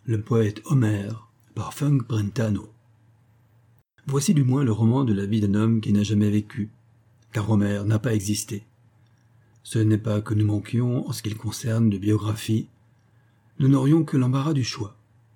Le poète Homère, par Funk Brentano. Voici du moins le roman de la vie d'un homme qui n'a jamais vécu, car Homère n'a pas existé. Ce n'est pas que nous manquions en ce qui concerne de biographie, nous n'aurions que l'embarras du choix.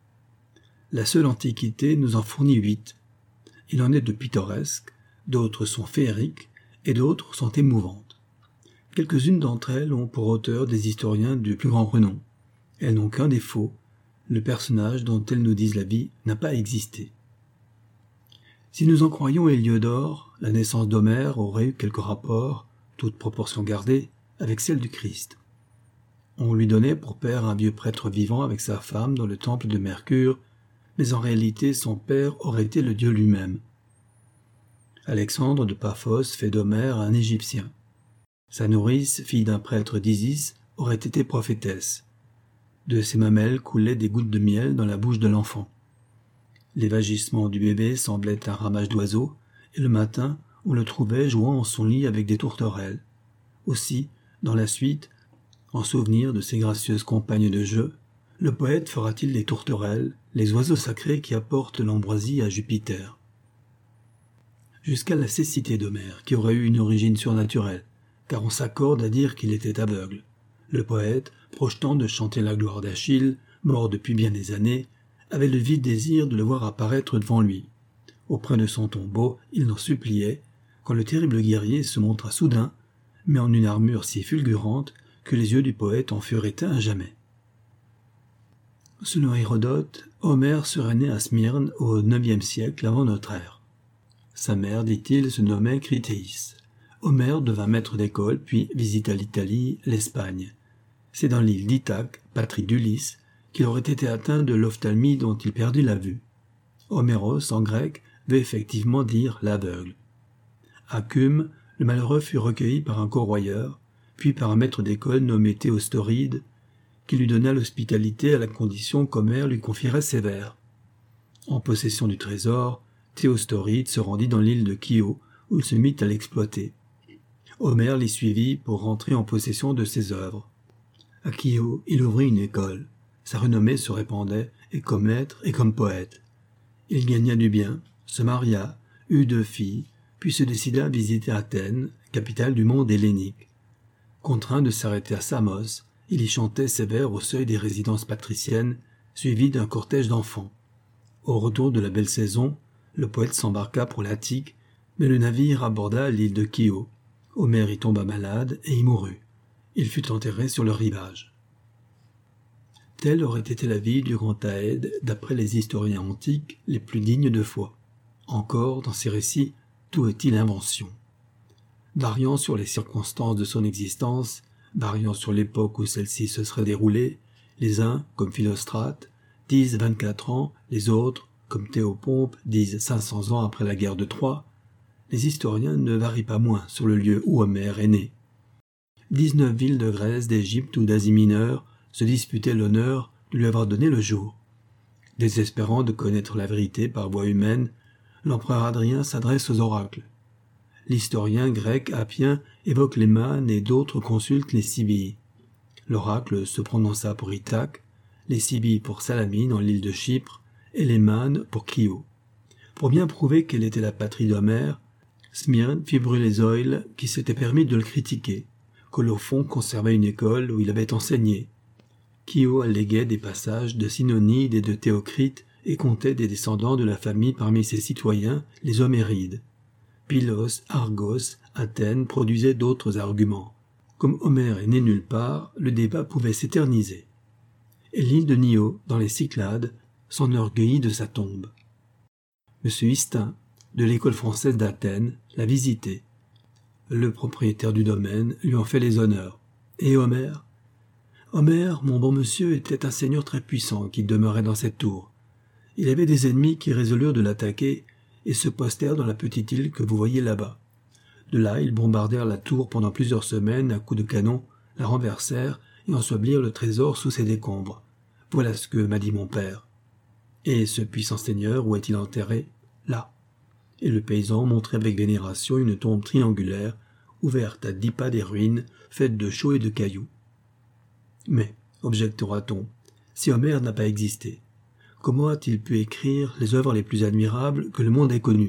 La seule Antiquité nous en fournit 8. Il en est de pittoresques, d'autres sont féeriques et d'autres sont émouvantes. Quelques-unes d'entre elles ont pour auteur des historiens du plus grand renom. Elles n'ont qu'un défaut, le personnage dont elles nous disent la vie n'a pas existé. Si nous en croyons Héliodore, la naissance d'Homère aurait eu quelque rapport, toute proportion gardée, avec celle du Christ. On lui donnait pour père un vieux prêtre vivant avec sa femme dans le temple de Mercure, mais en réalité son père aurait été le dieu lui-même. Alexandre de Paphos fait d'Homère un Égyptien. Sa nourrice, fille d'un prêtre d'Isis, aurait été prophétesse. De ses mamelles coulaient des gouttes de miel dans la bouche de l'enfant. Les vagissements du bébé semblaient un ramage d'oiseaux, et le matin, on le trouvait jouant en son lit avec des tourterelles. Aussi, dans la suite, en souvenir de ses gracieuses compagnes de jeu, le poète fera-t-il des tourterelles, les oiseaux sacrés qui apportent l'ambroisie à Jupiter. Jusqu'à la cécité d'Homère, qui aurait eu une origine surnaturelle, car on s'accorde à dire qu'il était aveugle. Le poète, projetant de chanter la gloire d'Achille, mort depuis bien des années, avait le vif désir de le voir apparaître devant lui. Auprès de son tombeau, il l'en suppliait, quand le terrible guerrier se montra soudain, mais en une armure si fulgurante que les yeux du poète en furent éteints à jamais. Selon Hérodote, Homère serait né à Smyrne au IXe siècle avant notre ère. Sa mère, dit-il, se nommait Critéis. Homère devint maître d'école, puis visita l'Italie, l'Espagne. C'est dans l'île d'Ithaque, patrie d'Ulysse, qu'il aurait été atteint de l'ophtalmie dont il perdit la vue. Homéros, en grec, veut effectivement dire l'aveugle. À Cume, le malheureux fut recueilli par un corroyeur, puis par un maître d'école nommé Théostoride, qui lui donna l'hospitalité à la condition qu'Homère lui confierait ses vers. En possession du trésor, Théostoride se rendit dans l'île de Chios, où il se mit à l'exploiter. Homère l'y suivit pour rentrer en possession de ses œuvres. À Chios, il ouvrit une école. Sa renommée se répandait, et comme maître et comme poète. Il gagna du bien, se maria, eut 2 filles, puis se décida à visiter Athènes, capitale du monde hellénique. Contraint de s'arrêter à Samos, il y chantait ses vers au seuil des résidences patriciennes, suivi d'un cortège d'enfants. Au retour de la belle saison, le poète s'embarqua pour l'Attique, mais le navire aborda l'île de Chios. Homère y tomba malade et y mourut. Il fut enterré sur le rivage. Telle aurait été la vie du grand Aède d'après les historiens antiques les plus dignes de foi. Encore, dans ces récits, tout est-il invention. Variant sur les circonstances de son existence, variant sur l'époque où celle-ci se serait déroulée, les uns, comme Philostrate, disent 24 ans, les autres, comme Théopompe, disent 500 ans après la guerre de Troie, les historiens ne varient pas moins sur le lieu où Homère est né. 19 villes de Grèce, d'Égypte ou d'Asie mineure se disputaient l'honneur de lui avoir donné le jour. Désespérant de connaître la vérité par voie humaine, l'empereur Adrien s'adresse aux oracles. L'historien grec Appien évoque les Manes et d'autres consultent les Sibyes. L'oracle se prononça pour Ithaque, les Sibyes pour Salamine en l'île de Chypre et les Manes pour Chios. Pour bien prouver quelle était la patrie d'Homère, Smyrne fit brûler Zoïle qui s'était permis de le critiquer. Colophon conservait une école où il avait enseigné. Chios alléguait des passages de Synonide et de Théocrite et comptait des descendants de la famille parmi ses citoyens, les Homérides. Pylos, Argos, Athènes produisaient d'autres arguments. Comme Homère est né nulle part, le débat pouvait s'éterniser. Et l'île de Nio, dans les Cyclades, s'enorgueillit de sa tombe. M. Histin, de l'école française d'Athènes, l'a visité. Le propriétaire du domaine lui en fait les honneurs. Et Homère ? Homère, mon bon monsieur, était un seigneur très puissant qui demeurait dans cette tour. Il avait des ennemis qui résolurent de l'attaquer et se postèrent dans la petite île que vous voyez là-bas. De là, ils bombardèrent la tour pendant plusieurs semaines à coups de canon, la renversèrent et ensevelirent le trésor sous ses décombres. Voilà ce que m'a dit mon père. Et ce puissant seigneur, où est-il enterré ? Là. Et le paysan montrait avec vénération une tombe triangulaire, ouverte à 10 pas des ruines, faite de chaux et de cailloux. Mais, objectera-t-on, si Homère n'a pas existé, comment a-t-il pu écrire les œuvres les plus admirables que le monde ait connues?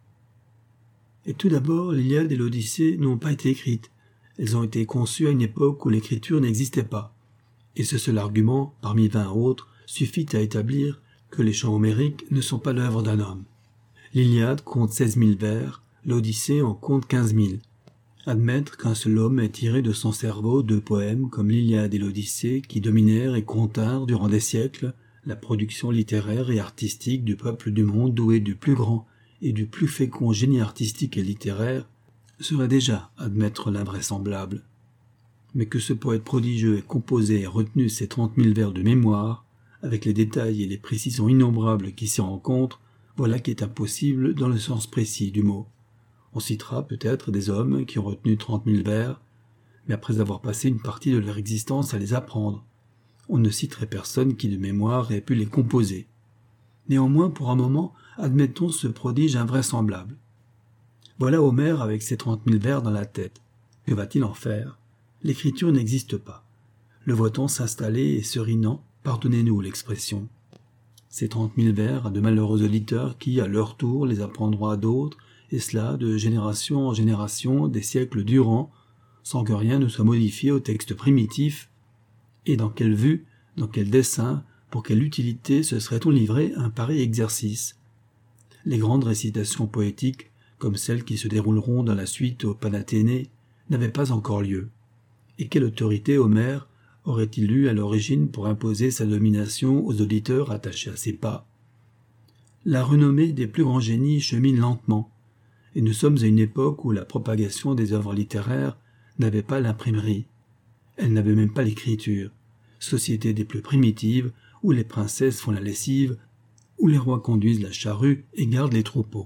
Et tout d'abord, l'Iliade et l'Odyssée n'ont pas été écrites. Elles ont été conçues à une époque où l'écriture n'existait pas. Et ce seul argument, parmi 20 autres, suffit à établir que les chants homériques ne sont pas l'œuvre d'un homme. L'Iliade compte 16 000 vers, l'Odyssée en compte 15 000. Admettre qu'un seul homme ait tiré de son cerveau 2 poèmes comme l'Iliade et l'Odyssée qui dominèrent et continrent durant des siècles la production littéraire et artistique du peuple du monde doué du plus grand et du plus fécond génie artistique et littéraire, serait déjà admettre l'invraisemblable. Mais que ce poète prodigieux ait composé et retenu ces 30 000 vers de mémoire, avec les détails et les précisions innombrables qui s'y rencontrent, voilà qui est impossible dans le sens précis du mot. On citera peut-être des hommes qui ont retenu 30 000 vers, mais après avoir passé une partie de leur existence à les apprendre. On ne citerait personne qui de mémoire ait pu les composer. Néanmoins, pour un moment, admettons ce prodige invraisemblable. Voilà Homère avec ses 30 000 vers dans la tête. Que va-t-il en faire? L'écriture n'existe pas. Le voit-on s'installer et serinant, pardonnez-nous l'expression. Ces 30 000 vers à de malheureux auditeurs qui, à leur tour, les apprendront à d'autres, et cela de génération en génération, des siècles durant, sans que rien ne soit modifié au texte primitif. Et dans quelle vue, dans quel dessein, pour quelle utilité se serait-on livré à un pareil exercice? Les grandes récitations poétiques, comme celles qui se dérouleront dans la suite au Panathénée, n'avaient pas encore lieu. Et quelle autorité Homère aurait-il eu à l'origine pour imposer sa domination aux auditeurs attachés à ses pas? La renommée des plus grands génies chemine lentement, et nous sommes à une époque où la propagation des œuvres littéraires n'avait pas l'imprimerie. Elle n'avait même pas l'écriture, société des plus primitives, où les princesses font la lessive, où les rois conduisent la charrue et gardent les troupeaux.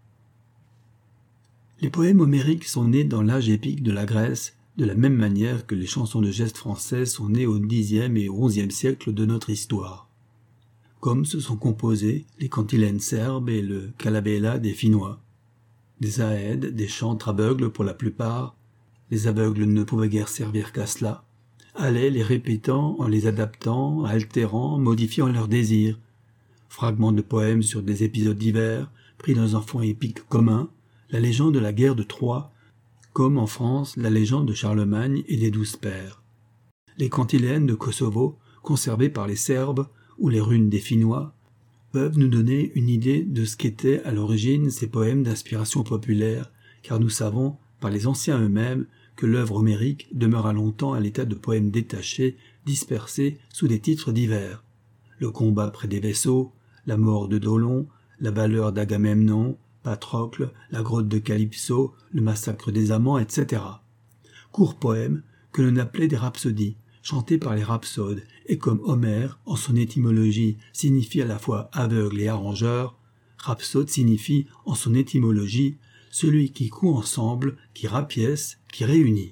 Les poèmes homériques sont nés dans l'âge épique de la Grèce, de la même manière que les chansons de gestes françaises sont nées au Xe et au XIe siècle de notre histoire. Comme se sont composés les cantilènes serbes et le calabella des Finnois. Des aèdes, des chantres aveugles pour la plupart, les aveugles ne pouvaient guère servir qu'à cela, allaient les répétant en les adaptant, altérant, modifiant leurs désirs. Fragments de poèmes sur des épisodes divers, pris dans un fond épique commun, la légende de la guerre de Troie, comme en France la légende de Charlemagne et des 12 pères. Les cantilènes de Kosovo, conservés par les Serbes, ou les runes des Finnois, peuvent nous donner une idée de ce qu'étaient à l'origine ces poèmes d'inspiration populaire, car nous savons, par les anciens eux-mêmes, que l'œuvre homérique demeura longtemps à l'état de poèmes détachés, dispersés sous des titres divers. Le combat près des vaisseaux, la mort de Dolon, la valeur d'Agamemnon, Patrocle, la grotte de Calypso, le massacre des amants, etc. Courts poèmes que l'on appelait des rhapsodies, chantés par les rhapsodes, et comme Homère, en son étymologie, signifie à la fois aveugle et arrangeur, rhapsode signifie, en son étymologie, celui qui coud ensemble, qui rapièce, qui réunit.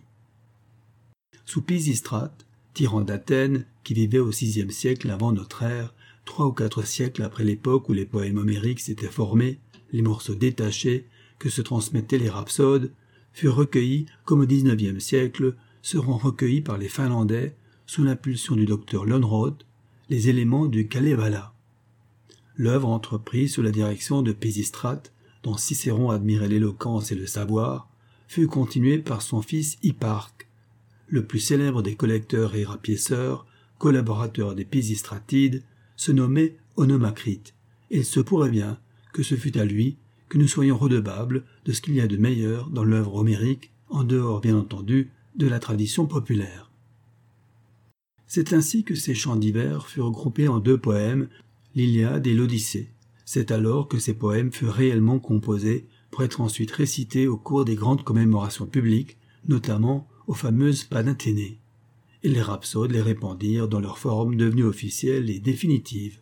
Sous Pisistrate, tyran d'Athènes, qui vivait au VIe siècle avant notre ère, 3 ou 4 siècles après l'époque où les poèmes homériques s'étaient formés, les morceaux détachés que se transmettaient les rhapsodes furent recueillis comme au XIXe siècle seront recueillis par les Finlandais sous l'impulsion du docteur Lönnrot les éléments du Kalevala. L'œuvre entreprise sous la direction de Pisistrate, dont Cicéron admirait l'éloquence et le savoir, fut continuée par son fils Hipparque, le plus célèbre des collecteurs et rapiéceurs, collaborateur des Pisistratides, se nommait Onomacrite, et il se pourrait bien que ce fût à lui que nous soyons redevables de ce qu'il y a de meilleur dans l'œuvre homérique, en dehors bien entendu de la tradition populaire. C'est ainsi que ces chants divers furent groupés en 2 poèmes, l'Iliade et l'Odyssée. C'est alors que ces poèmes furent réellement composés pour être ensuite récités au cours des grandes commémorations publiques, notamment aux fameuses Panathénées. Et les rhapsodes les répandirent dans leur forme devenue officielle et définitive.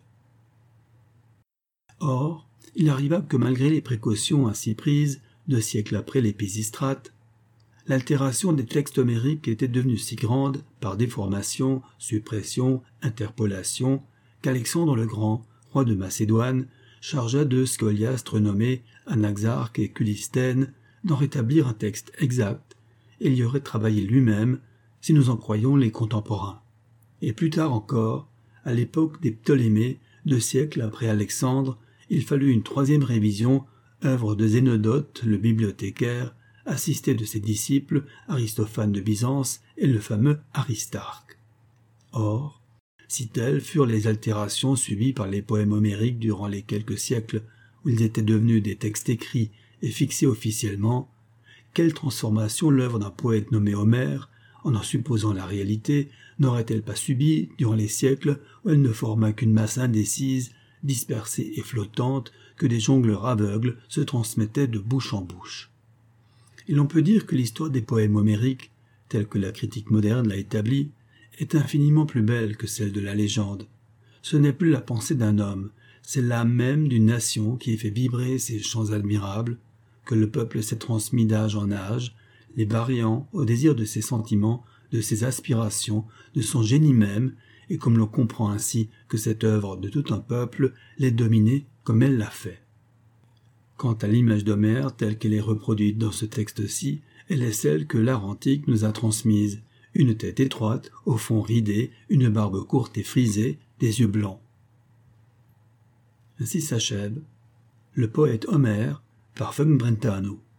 Or, il arriva que malgré les précautions ainsi prises, 2 siècles après les Pisistrates, l'altération des textes homériques était devenue si grande, par déformation, suppression, interpolation, qu'Alexandre le Grand, roi de Macédoine, chargea 2 scholiastes nommés Anaxarque et Culistène d'en rétablir un texte exact, et il y aurait travaillé lui-même, si nous en croyons les contemporains. Et plus tard encore, à l'époque des Ptolémées, 2 siècles après Alexandre, il fallut une 3e révision, œuvre de Zénodote, le bibliothécaire, assisté de ses disciples Aristophane de Byzance et le fameux Aristarque. Or, si telles furent les altérations subies par les poèmes homériques durant les quelques siècles où ils étaient devenus des textes écrits et fixés officiellement, quelle transformation l'œuvre d'un poète nommé Homère, en supposant la réalité, n'aurait-elle pas subi durant les siècles où elle ne forma qu'une masse indécise, dispersée et flottante, que des jongleurs aveugles se transmettaient de bouche en bouche. Et l'on peut dire que l'histoire des poèmes homériques, telle que la critique moderne l'a établie, est infiniment plus belle que celle de la légende. Ce n'est plus la pensée d'un homme, c'est l'âme même d'une nation qui fait vibrer ces chants admirables, que le peuple s'est transmis d'âge en âge, les variant au désir de ses sentiments, de ses aspirations, de son génie même, et comme l'on comprend ainsi que cette œuvre de tout un peuple l'est dominée comme elle l'a fait. Quant à l'image d'Homère telle qu'elle est reproduite dans ce texte-ci, elle est celle que l'art antique nous a transmise, une tête étroite, au fond ridé, une barbe courte et frisée, des yeux blancs. Ainsi s'achève le poète Homère par Fung Brentano.